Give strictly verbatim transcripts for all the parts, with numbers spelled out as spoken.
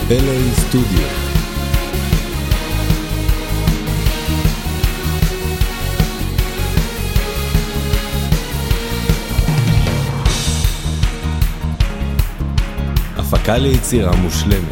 אל איי סטודיו. הפקה ליצירה מושלמת.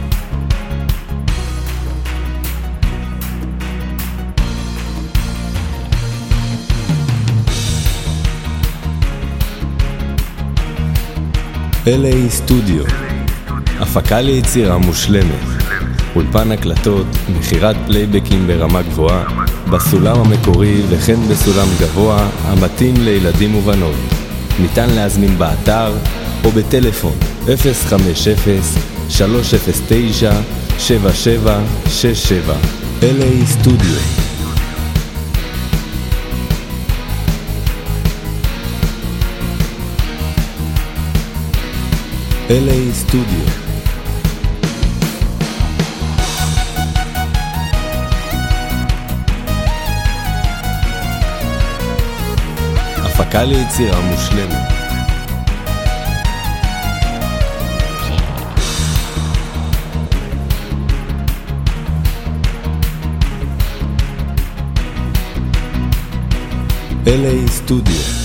אל איי סטודיו. הפקה ליצירה מושלמת. אולפן הקלטות, מחירת פלייבקים ברמה גבוהה, בסולם המקורי וכן בסולם גבוה, המתאים לילדים ובנות. ניתן להזמין באתר או בטלפון אפס חמש אפס שלוש אפס תשע שבע שבע שש שבע. אל איי סטודיו. אל איי סטודיו. הפקה ליצירה מושלמת. אל איי סטודיו.